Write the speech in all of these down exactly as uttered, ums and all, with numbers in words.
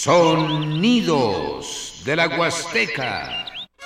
Sonidos de la Huasteca.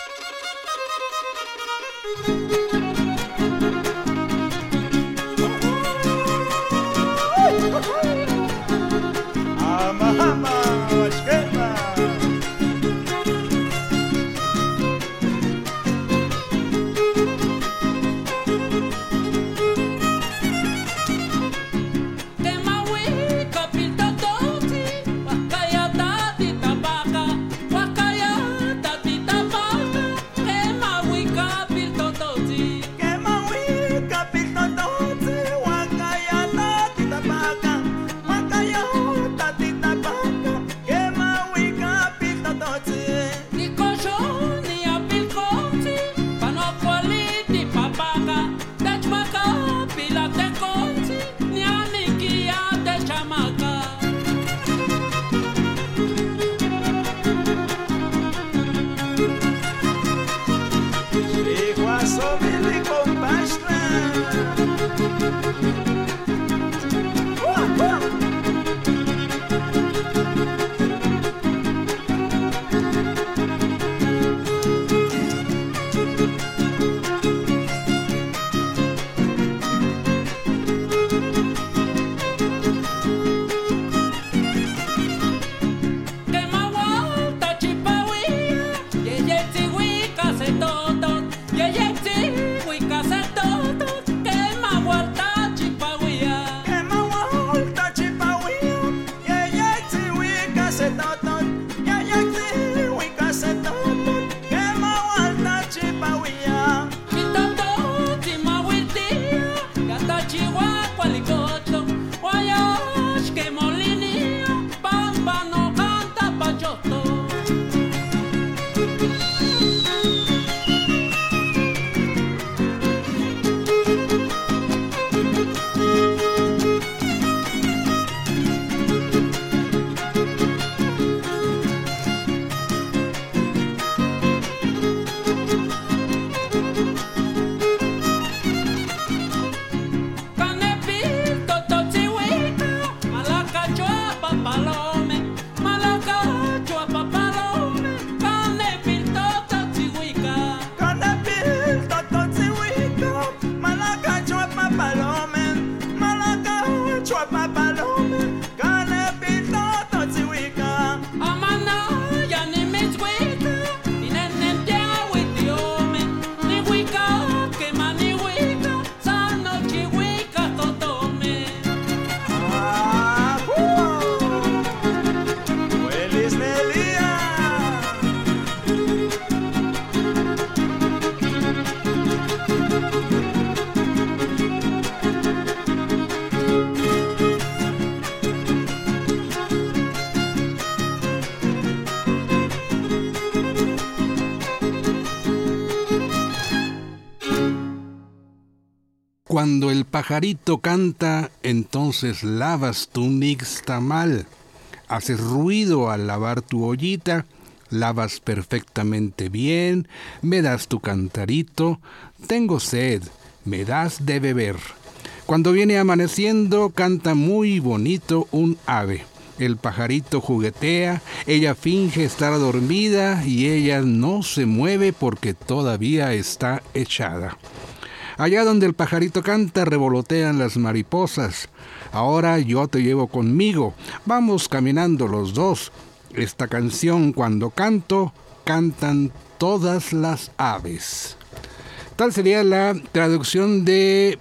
Cuando el pajarito canta, entonces lavas tu nixtamal. Haces ruido al lavar tu ollita, lavas perfectamente bien, me das tu cantarito, tengo sed, me das de beber. Cuando viene amaneciendo, canta muy bonito un ave. El pajarito juguetea, ella finge estar dormida y ella no se mueve porque todavía está echada. Allá donde el pajarito canta, revolotean las mariposas. Ahora yo te llevo conmigo. Vamos caminando los dos. Esta canción, cuando canto, cantan todas las aves. Tal sería la traducción de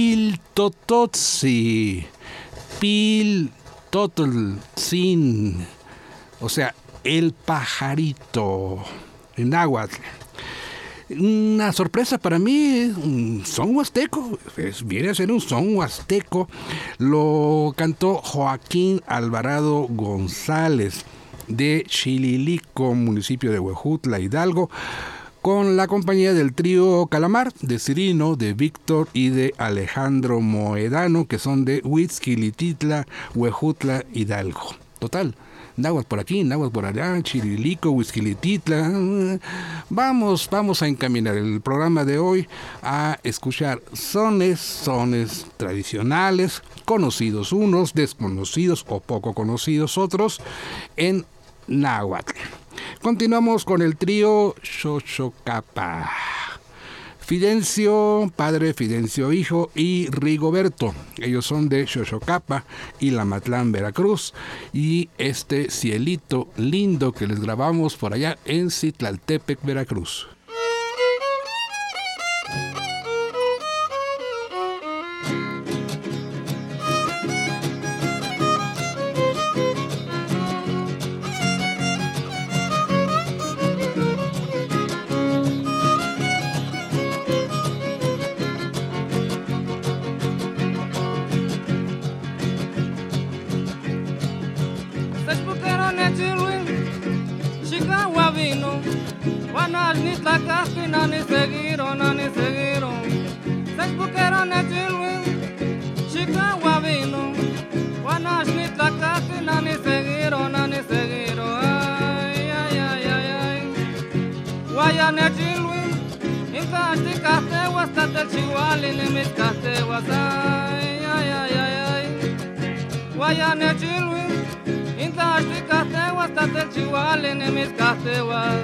Piltototzi. Piltotltzin. O sea, el pajarito. En náhuatl. Una sorpresa para mí, un son huasteco, es, viene a ser un son huasteco. Lo cantó Joaquín Alvarado González de Chililico, municipio de Huejutla, Hidalgo, con la compañía del trío Calamar, de Cirino, de Víctor y de Alejandro Moedano, que son de Huitzquilititla, Huejutla, Hidalgo. Total, náhuatl por aquí, náhuatl por allá, Chililico, Huitzquilititla. Vamos, vamos a encaminar el programa de hoy a escuchar sones, sones tradicionales, conocidos unos, desconocidos o poco conocidos otros, en náhuatl. Continuamos con el trío Xochocapa. Fidencio, padre, Fidencio, hijo, y Rigoberto. Ellos son de Xochocapa y Lamatlán, Veracruz. Y este Cielito Lindo que les grabamos por allá en Citlaltépec, Veracruz. Nani seguiro, nani seguiro, seis buqueros nechilwin, Chicago vino, Juanas ni tlacati, nani seguiro, nani seguiro, ay, ay, ay, ay, ay, Guaya nechilwin, Incasti casteguas, hasta el chihuali, ni mis casteguas, ay, ay, ay, ay, ay, Guaya nechilwin, Incasti casteguas, hasta el chihuali, ni mis casteguas.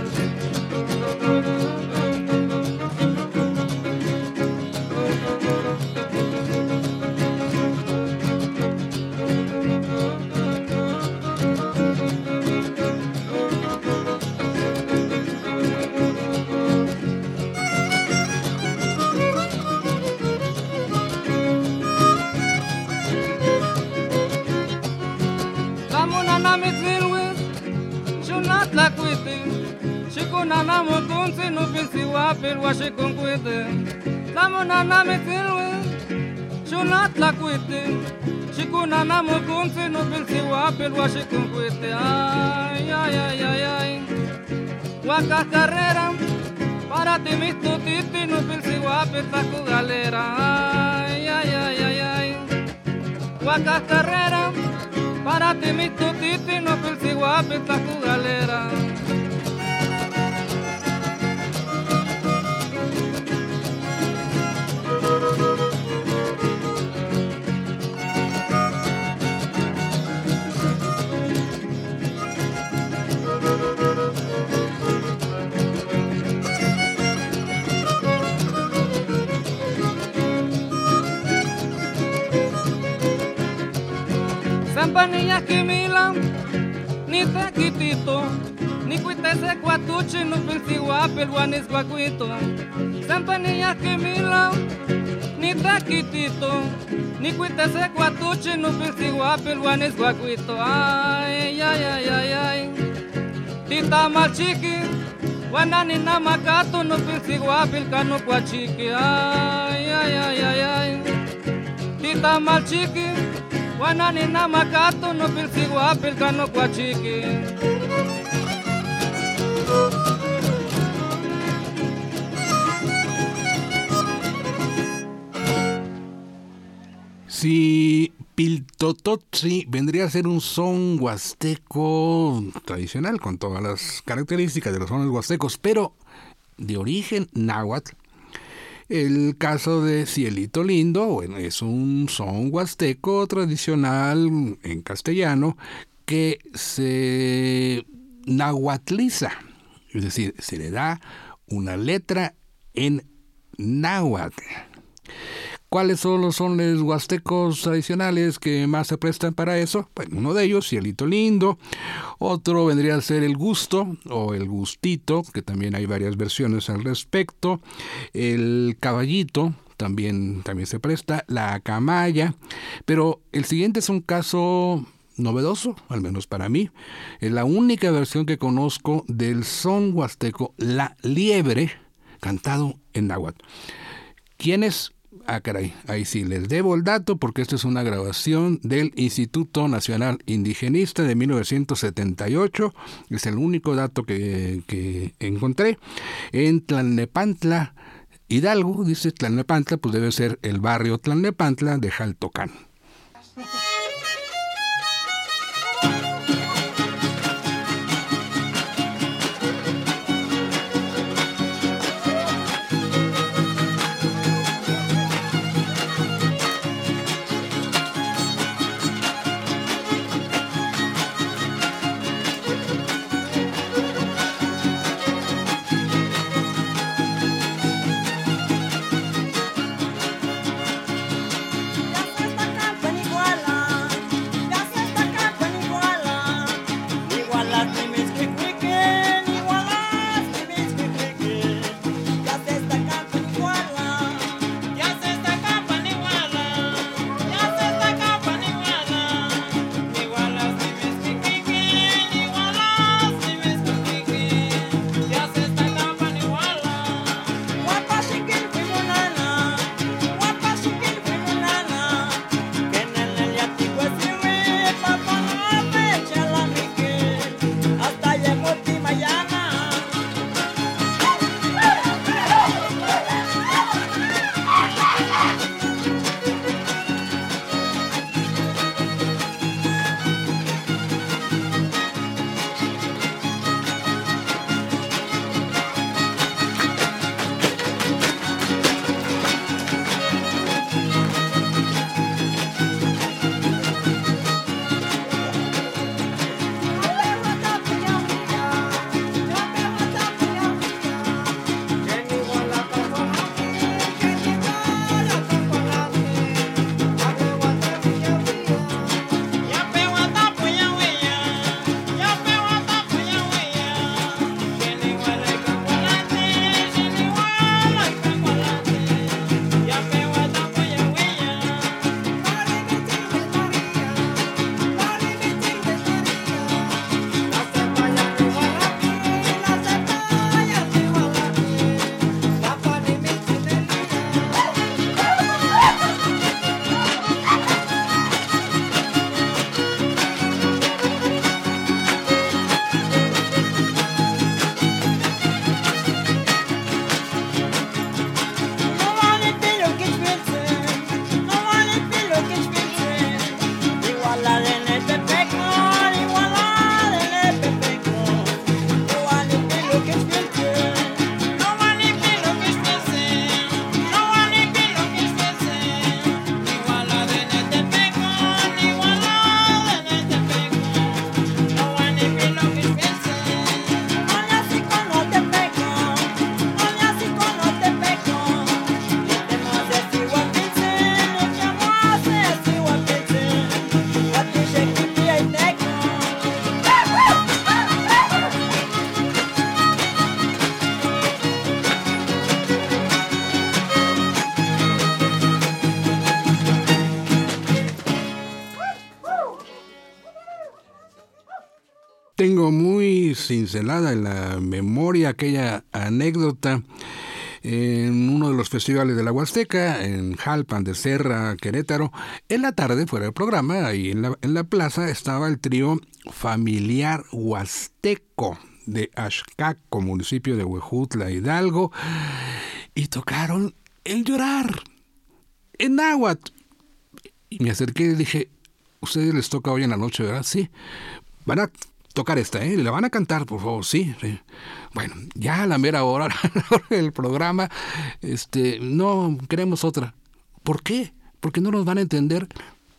Nana mutunzi no pinsi wapil washi kunkwite Tamo nana mitilwi Shunat la kwite Shiku nana mutunzi no pinsi wapil washi kunkwite Ay, ay, ay, ay, ay Waka carrera Para ti mis tutiti no pinsi wapil taku galera Ay, ay, ay, ay, ay Waka carrera Para ti mis tutiti no pinsi wapil taku galera. Sampanilla que milan, ni taquitito, ni cuite ese cuatuchi, no pinsi guapel, guanis guacuito. Sampanilla que milan, ni taquitito, ni cuite ese cuatuchi, no pinsi guapel, guanis guacuito. Ay, ay, ay, ay, ay, tita malchiqui, guanani namacato, no pinsi guapel, cano cuachiqui. Ay, ay, ay, ay, ay, tita malchiqui. Wanani namakato no pilsi guapil kano cuachiqui. Si Piltototzi vendría a ser un son huasteco tradicional con todas las características de los sones huastecos, pero de origen náhuatl. El caso de Cielito Lindo, bueno, es un son huasteco tradicional en castellano que se nahuatliza, es decir, se le da una letra en náhuatl. ¿Cuáles son los sones huastecos tradicionales que más se prestan para eso? Bueno, uno de ellos, Cielito Lindo. Otro vendría a ser el gusto o el gustito, que también hay varias versiones al respecto. El caballito también, también se presta. La camaya. Pero el siguiente es un caso novedoso, al menos para mí. Es la única versión que conozco del son huasteco, la liebre, cantado en náhuatl. ¿Quién es? Ah, caray, ahí sí les debo el dato porque esta es una grabación del Instituto Nacional Indigenista de mil novecientos setenta y ocho. Es el único dato que, que encontré. En Tlalnepantla, Hidalgo, dice Tlalnepantla, pues debe ser el barrio Tlalnepantla de Xaltocán. tengo muy cincelada en la memoria aquella anécdota en uno de los festivales de la Huasteca, en Jalpan de Serra, Querétaro. En la tarde, fuera del programa, ahí en la, en la plaza, estaba el trío familiar huasteco de Axcaco, municipio de Huejutla, Hidalgo, y tocaron El Llorar en náhuatl. Y me acerqué y dije, ¿ustedes les toca hoy en la noche, verdad? Sí. Van a tocar esta, ¿eh? ¿La van a cantar, por favor? Sí. sí. Bueno, ya a la mera hora del programa, este, no queremos otra. ¿Por qué? Porque no nos van a entender.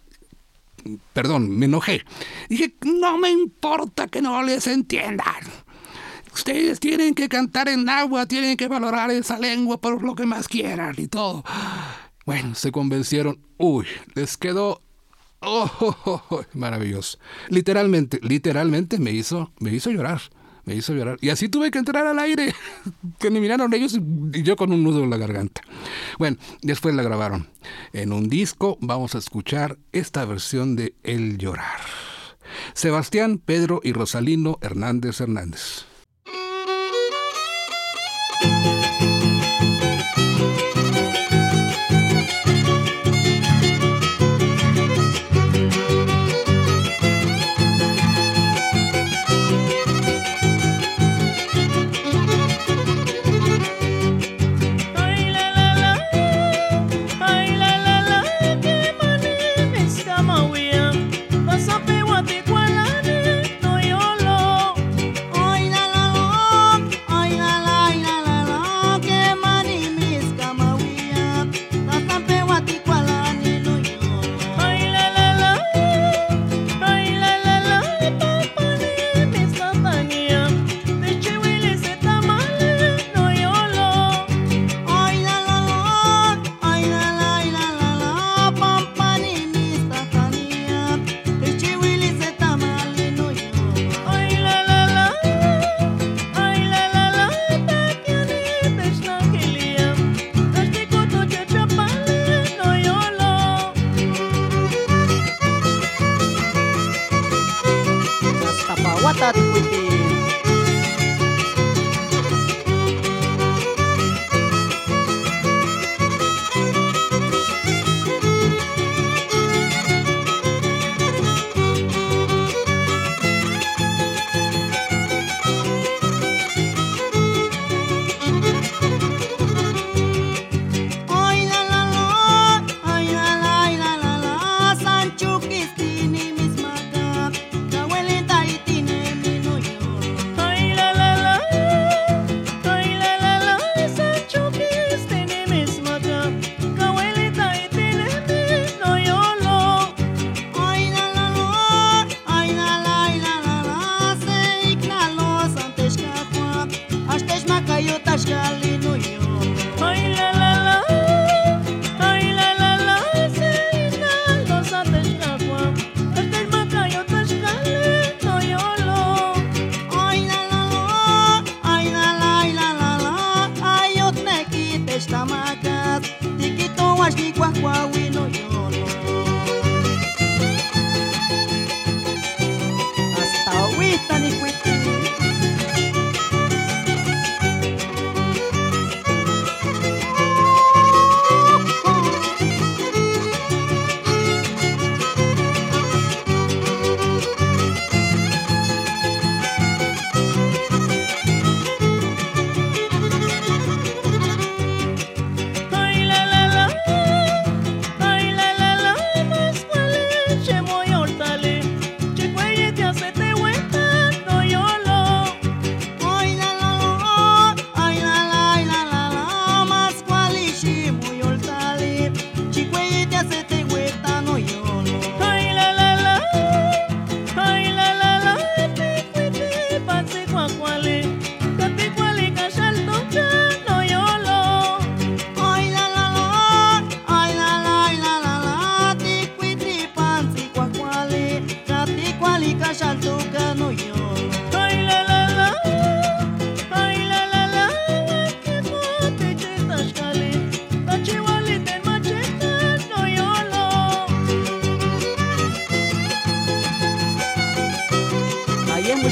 Perdón, me enojé. Dije, no me importa que no les entiendan. Ustedes tienen que cantar en náhuatl, tienen que valorar esa lengua por lo que más quieran y todo. Bueno, se convencieron. Uy, les quedó oh, oh, oh, oh, maravilloso. Literalmente, literalmente me hizo, me hizo llorar. Me hizo llorar. Y así tuve que entrar al aire. Que me miraron ellos y yo con un nudo en la garganta. Bueno, después la grabaron. En un disco vamos a escuchar esta versión de El Llorar. Sebastián, Pedro y Rosalino Hernández Hernández. Sancho que tiene mis magas, la abuelita y tiene mi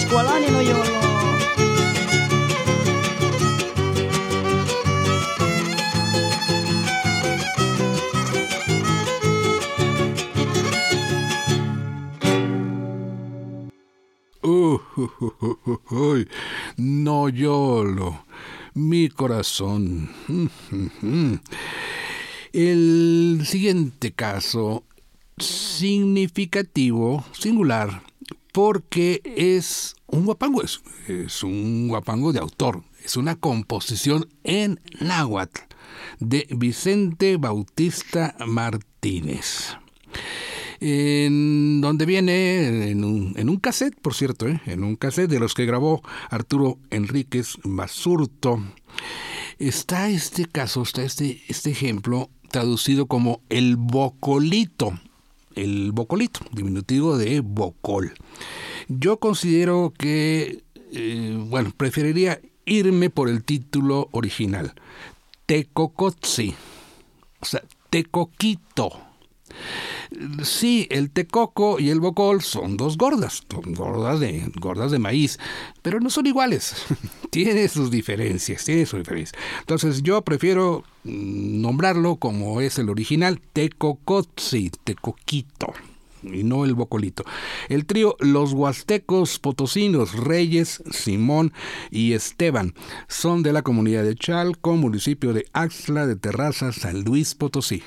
escualani no yolo. Uh, uh, uh, uh, uh, uh, no yolo, mi corazón. El siguiente caso, significativo, singular, porque es un guapango, es, es un guapango de autor, es una composición en náhuatl de Vicente Bautista Martínez. En donde viene en un, en un cassette, por cierto, ¿eh? en un cassette de los que grabó Arturo Enríquez Basurto, está este caso, está este, este ejemplo traducido como el bocolito, el bocolito, diminutivo de bocol. Yo considero que, eh, bueno, preferiría irme por el título original, Tecocotzi, o sea, Tecoquito. Sí, el tecoco y el bocol son dos gordas, son gordas de, gordas de maíz, pero no son iguales. Tiene sus diferencias, tiene sus diferencias. Entonces yo prefiero nombrarlo como es el original, Tecocotzi, Tecoquito, y no el bocolito. El trío Los Huastecos Potosinos, Reyes, Simón y Esteban, son de la comunidad de Chalco, municipio de Axtla de Terraza, San Luis Potosí.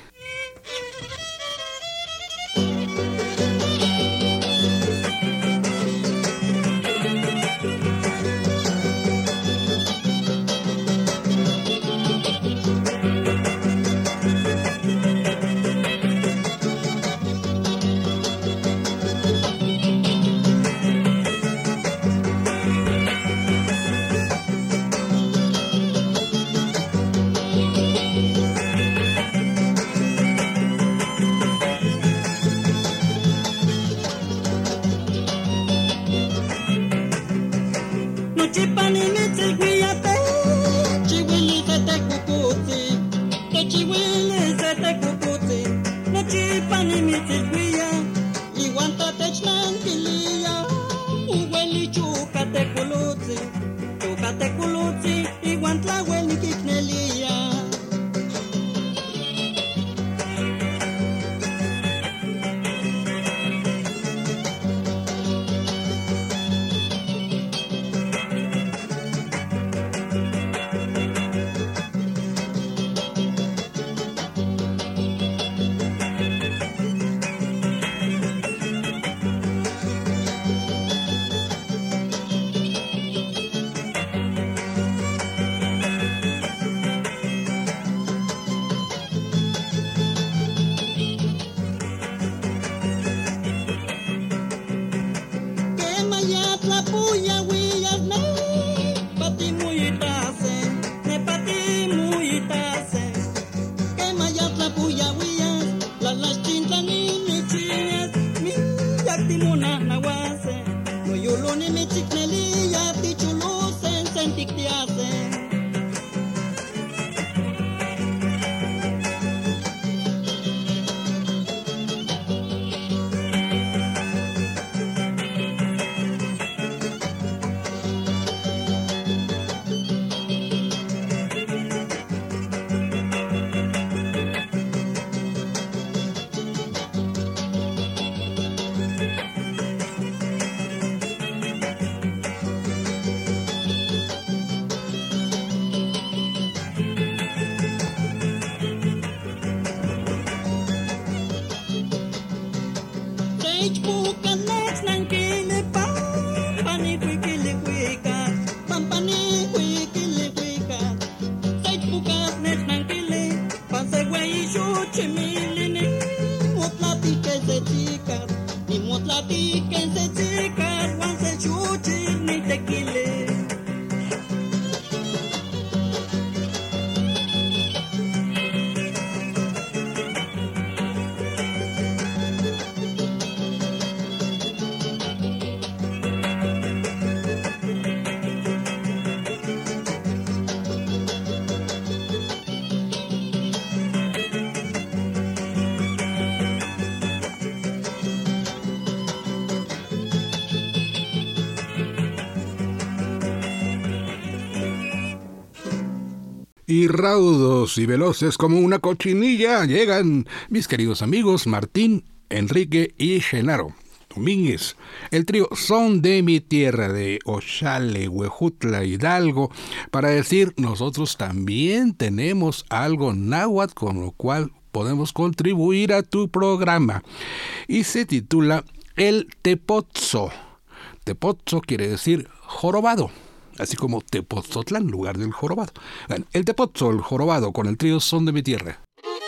Y raudos y veloces como una cochinilla llegan mis queridos amigos Martín, Enrique y Genaro Domínguez. El trío Son de mi Tierra de Oxale, Huejutla, Hidalgo, para decir nosotros también tenemos algo náhuatl con lo cual podemos contribuir a tu programa. Y se titula El Tepozzo. Tepozzo quiere decir jorobado, así como Tepoztlán, lugar del jorobado. Bueno, el Tepozzo, el jorobado, con el trío Son de mi Tierra.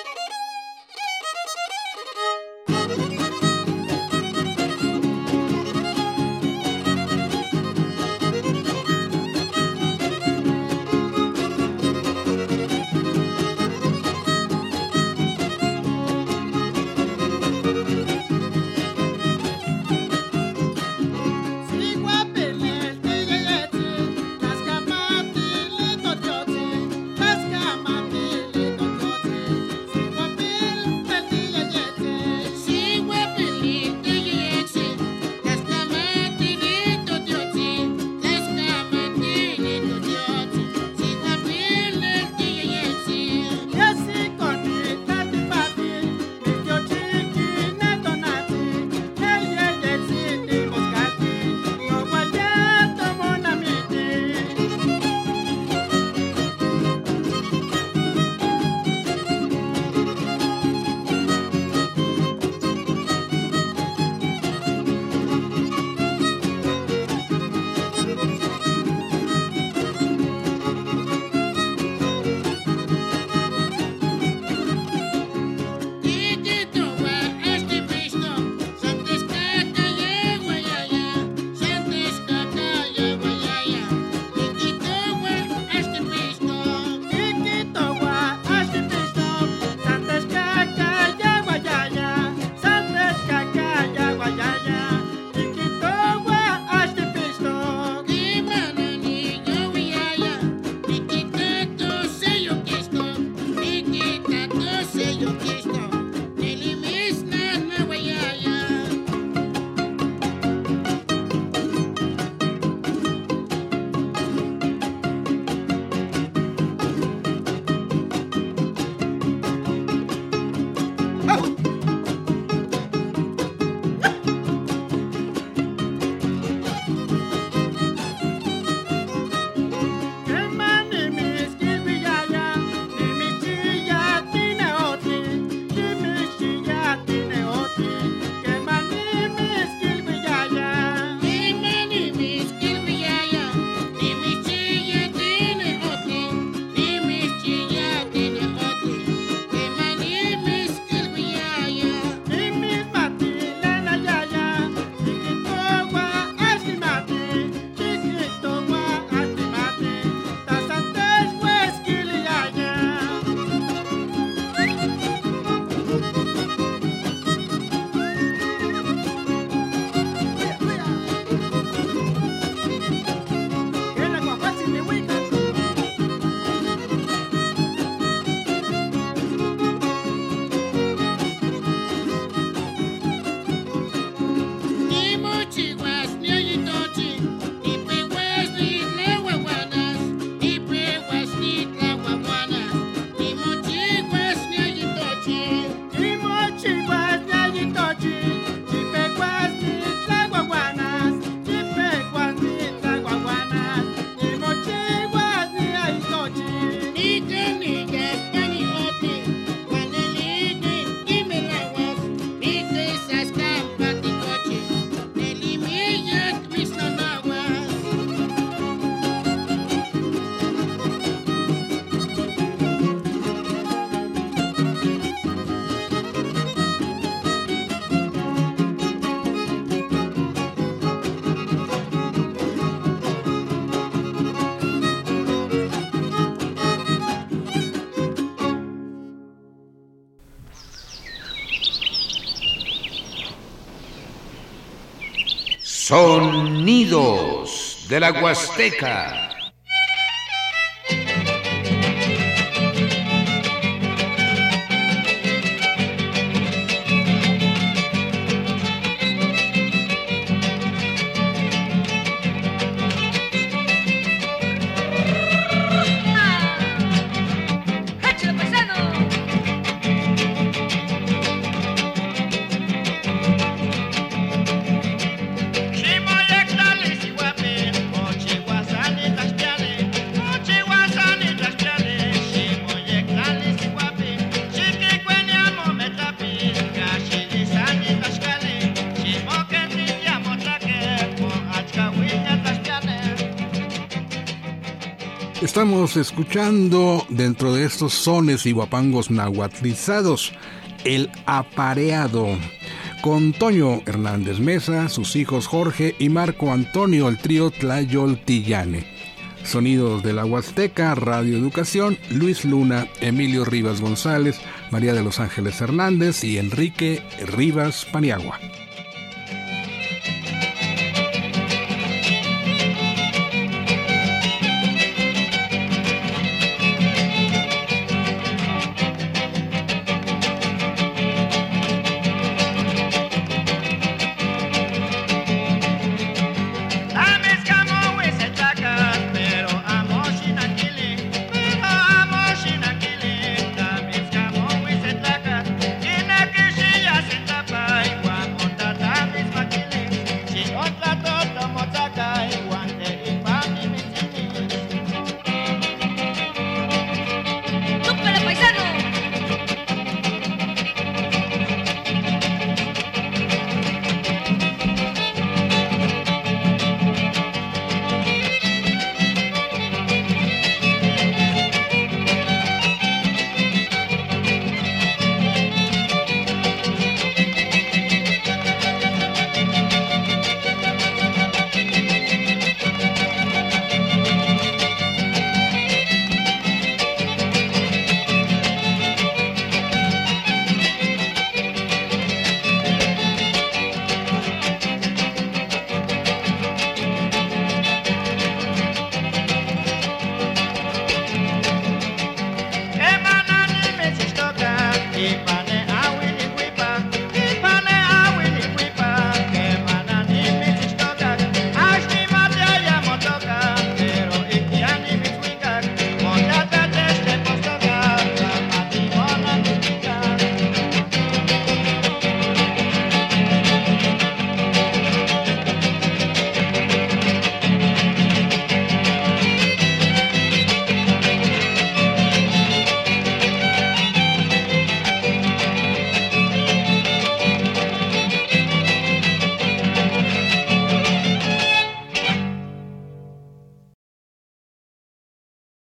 Sonidos de la Huasteca. Estamos escuchando dentro de estos sones y guapangos nahuatlizados el apareado con Toño Hernández Mesa, sus hijos Jorge y Marco Antonio, el trío Tlayoltillane. Sonidos de la Huasteca, Radio Educación, Luis Luna, Emilio Rivas González, María de los Ángeles Hernández y Enrique Rivas Paniagua.